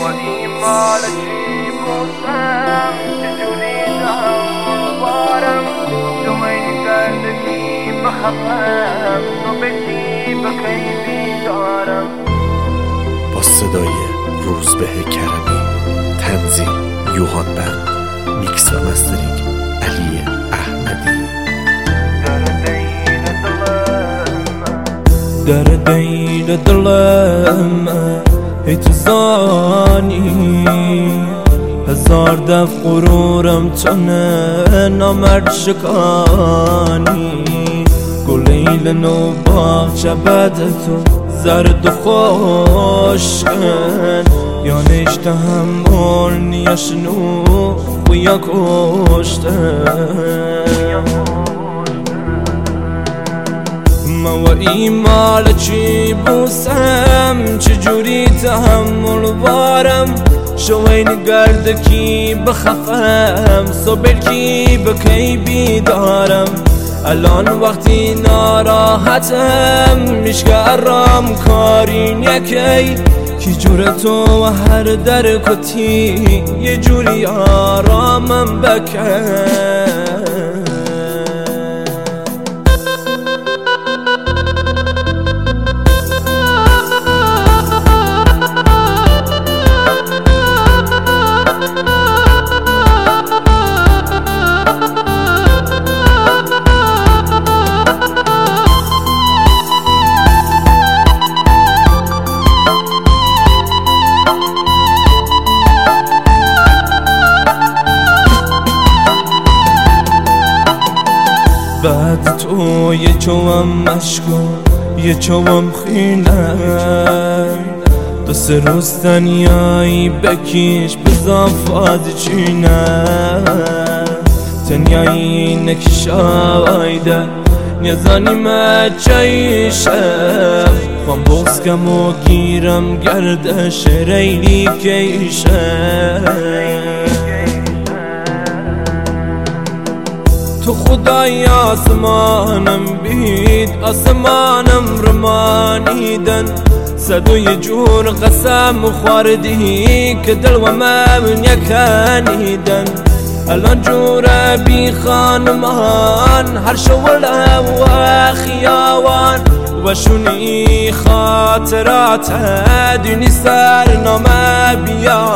ایمال چی بوسم چجوری دهم بارم تو این گردگی بخفم تو بگی بکی بیدارم. با صدای روزبه کرمی، تنظیم یوهان بند، میکس و مسترینگ علی احمدی. در دین دلم ای تو زانی، هزار دف غرورم چنه نامرد شکانی. گلیل نو باغچه بد تو زرد و خوشکن، یا نشته همون نیشنو خویا کشتن. و ایمال چی بوسم چجوری تحمل بارم شوین گردکی بخفم صبر کی بکی بیدارم. الان وقتی ناراحتم میشگرم کارین یکی کی جور تو هر در کتی یه جوری آرامم بکن. بعد تو یه چوام مشکو یه چوام خینه، دو سه روز تنیایی بکیش بزن فازی چینه. تنیایی نکشایده نیزانی مچایشه، خوام بوسکم و گیرم گردش ریلی کیشه. تو خدای آسمانم بید آسمانم رمانیدن، صد و یه جور قسم خوردی که دل و من یکنیدن. الان جور بی خانمان هر شوله و خیاوان و شونی خاطرات دینی سر نامه بیان.